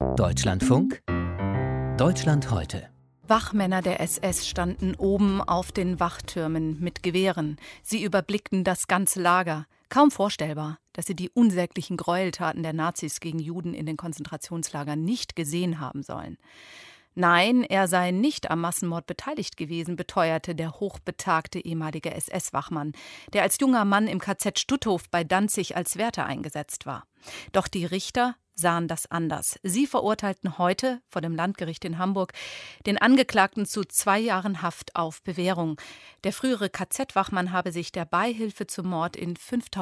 Deutschlandfunk, Deutschland heute. Wachmänner der SS standen oben auf den Wachtürmen mit Gewehren. Sie überblickten das ganze Lager. Kaum vorstellbar, dass sie die unsäglichen Gräueltaten der Nazis gegen Juden in den Konzentrationslagern nicht gesehen haben sollen. Nein, er sei nicht am Massenmord beteiligt gewesen, beteuerte der hochbetagte ehemalige SS-Wachmann, der als junger Mann im KZ Stutthof bei Danzig als Wärter eingesetzt war. Doch die Richter sahen das anders. Sie verurteilten heute vor dem Landgericht in Hamburg den Angeklagten zu 2 Jahren Haft auf Bewährung. Der frühere KZ-Wachmann habe sich der Beihilfe zum Mord in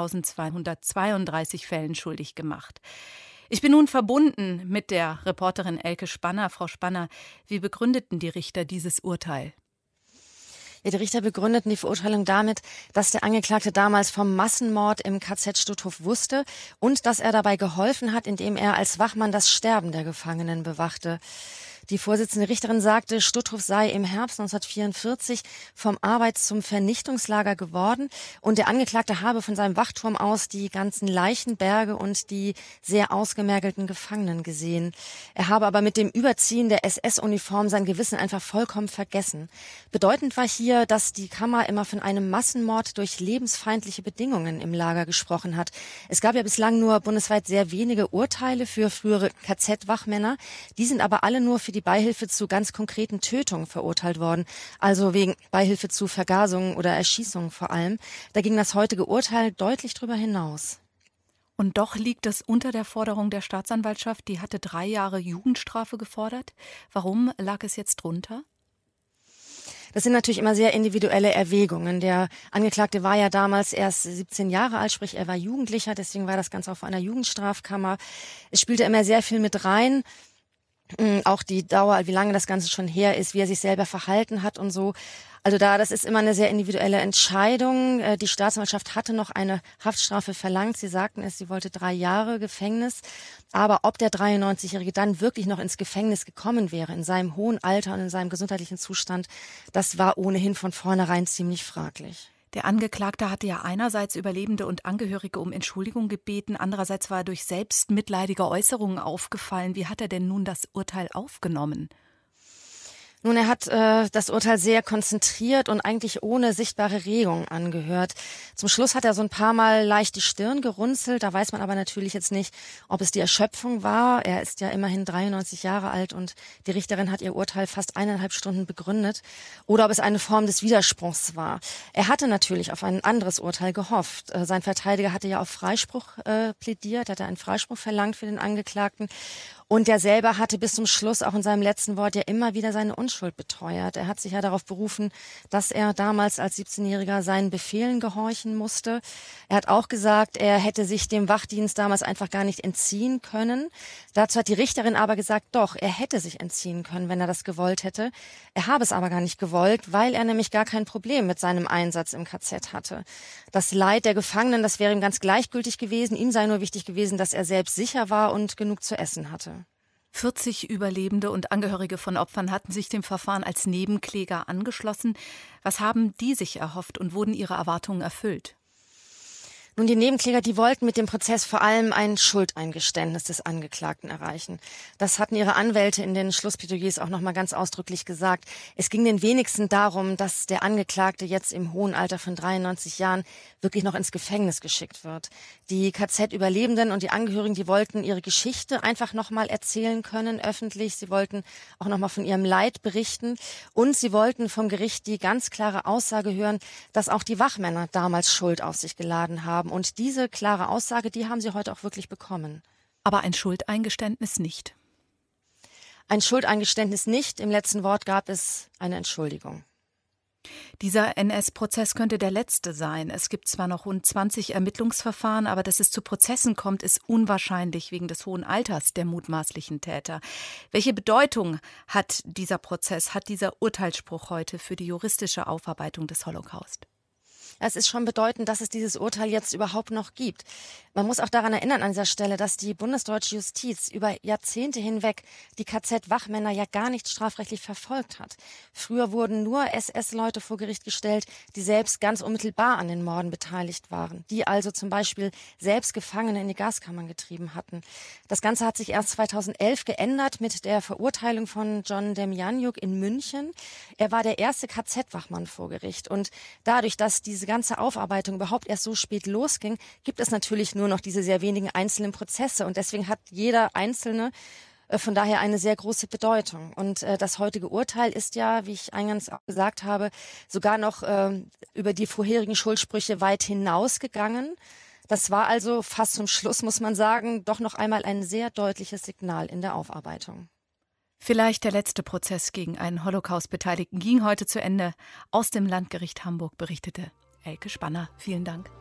5.232 Fällen schuldig gemacht. Ich bin nun verbunden mit der Reporterin Elke Spanner. Frau Spanner, wie begründeten die Richter dieses Urteil? Ja, die Richter begründeten die Verurteilung damit, dass der Angeklagte damals vom Massenmord im KZ Stutthof wusste und dass er dabei geholfen hat, indem er als Wachmann das Sterben der Gefangenen bewachte. Die Vorsitzende Richterin sagte, Stutthof sei im Herbst 1944 vom Arbeits- zum Vernichtungslager geworden und der Angeklagte habe von seinem Wachturm aus die ganzen Leichenberge und die sehr ausgemergelten Gefangenen gesehen. Er habe aber mit dem Überziehen der SS-Uniform sein Gewissen einfach vollkommen vergessen. Bedeutend war hier, dass die Kammer immer von einem Massenmord durch lebensfeindliche Bedingungen im Lager gesprochen hat. Es gab ja bislang nur bundesweit sehr wenige Urteile für frühere KZ-Wachmänner. Die sind aber alle nur für die Beihilfe zu ganz konkreten Tötungen verurteilt worden, also wegen Beihilfe zu Vergasungen oder Erschießungen vor allem. Da ging das heutige Urteil deutlich drüber hinaus. Und doch liegt es unter der Forderung der Staatsanwaltschaft, die hatte 3 Jahre Jugendstrafe gefordert. Warum lag es jetzt drunter? Das sind natürlich immer sehr individuelle Erwägungen. Der Angeklagte war ja damals erst 17 Jahre alt, sprich er war Jugendlicher, deswegen war das Ganze auch vor einer Jugendstrafkammer. Es spielte immer sehr viel mit rein. Auch die Dauer, wie lange das Ganze schon her ist, wie er sich selber verhalten hat und so. Also das ist immer eine sehr individuelle Entscheidung. Die Staatsanwaltschaft hatte noch eine Haftstrafe verlangt. Sie sagten es, sie wollte 3 Jahre Gefängnis. Aber ob der 93-Jährige dann wirklich noch ins Gefängnis gekommen wäre, in seinem hohen Alter und in seinem gesundheitlichen Zustand, das war ohnehin von vornherein ziemlich fraglich. Der Angeklagte hatte ja einerseits Überlebende und Angehörige um Entschuldigung gebeten, andererseits war er durch selbstmitleidige Äußerungen aufgefallen. Wie hat er denn nun das Urteil aufgenommen? Nun, er hat das Urteil sehr konzentriert und eigentlich ohne sichtbare Regung angehört. Zum Schluss hat er so ein paar Mal leicht die Stirn gerunzelt. Da weiß man aber natürlich jetzt nicht, ob es die Erschöpfung war. Er ist ja immerhin 93 Jahre alt und die Richterin hat ihr Urteil fast 1,5 Stunden begründet. Oder ob es eine Form des Widerspruchs war. Er hatte natürlich auf ein anderes Urteil gehofft. Sein Verteidiger hatte ja auf Freispruch plädiert, hatte einen Freispruch verlangt für den Angeklagten. Und er selber hatte bis zum Schluss auch in seinem letzten Wort ja immer wieder seine Unschuld beteuert. Er hat sich ja darauf berufen, dass er damals als 17-Jähriger seinen Befehlen gehorchen musste. Er hat auch gesagt, er hätte sich dem Wachdienst damals einfach gar nicht entziehen können. Dazu hat die Richterin aber gesagt, doch, er hätte sich entziehen können, wenn er das gewollt hätte. Er habe es aber gar nicht gewollt, weil er nämlich gar kein Problem mit seinem Einsatz im KZ hatte. Das Leid der Gefangenen, das wäre ihm ganz gleichgültig gewesen. Ihm sei nur wichtig gewesen, dass er selbst sicher war und genug zu essen hatte. 40 Überlebende und Angehörige von Opfern hatten sich dem Verfahren als Nebenkläger angeschlossen. Was haben die sich erhofft und wurden ihre Erwartungen erfüllt? Nun, die Nebenkläger, die wollten mit dem Prozess vor allem ein Schuldeingeständnis des Angeklagten erreichen. Das hatten ihre Anwälte in den Schlussplädoyers auch nochmal ganz ausdrücklich gesagt. Es ging den wenigsten darum, dass der Angeklagte jetzt im hohen Alter von 93 Jahren wirklich noch ins Gefängnis geschickt wird. Die KZ-Überlebenden und die Angehörigen, die wollten ihre Geschichte einfach nochmal erzählen können, öffentlich. Sie wollten auch nochmal von ihrem Leid berichten. Und sie wollten vom Gericht die ganz klare Aussage hören, dass auch die Wachmänner damals Schuld auf sich geladen haben. Und diese klare Aussage, die haben sie heute auch wirklich bekommen. Aber ein Schuldeingeständnis nicht. Ein Schuldeingeständnis nicht. Im letzten Wort gab es eine Entschuldigung. Dieser NS-Prozess könnte der letzte sein. Es gibt zwar noch rund 20 Ermittlungsverfahren, aber dass es zu Prozessen kommt, ist unwahrscheinlich wegen des hohen Alters der mutmaßlichen Täter. Welche Bedeutung hat dieser Prozess, hat dieser Urteilsspruch heute für die juristische Aufarbeitung des Holocaust? Es ist schon bedeutend, dass es dieses Urteil jetzt überhaupt noch gibt. Man muss auch daran erinnern an dieser Stelle, dass die bundesdeutsche Justiz über Jahrzehnte hinweg die KZ-Wachmänner ja gar nicht strafrechtlich verfolgt hat. Früher wurden nur SS-Leute vor Gericht gestellt, die selbst ganz unmittelbar an den Morden beteiligt waren, die also zum Beispiel selbst Gefangene in die Gaskammern getrieben hatten. Das Ganze hat sich erst 2011 geändert mit der Verurteilung von John Demjanjuk in München. Er war der erste KZ-Wachmann vor Gericht und dadurch, dass diese ganze Aufarbeitung überhaupt erst so spät losging, gibt es natürlich nur noch diese sehr wenigen einzelnen Prozesse und deswegen hat jeder Einzelne von daher eine sehr große Bedeutung. Und das heutige Urteil ist ja, wie ich eingangs auch gesagt habe, sogar noch über die vorherigen Schuldsprüche weit hinausgegangen. Das war also fast zum Schluss, muss man sagen, doch noch einmal ein sehr deutliches Signal in der Aufarbeitung. Vielleicht der letzte Prozess gegen einen Holocaust-Beteiligten ging heute zu Ende. Aus dem Landgericht Hamburg berichtete Elke Spanner. Vielen Dank.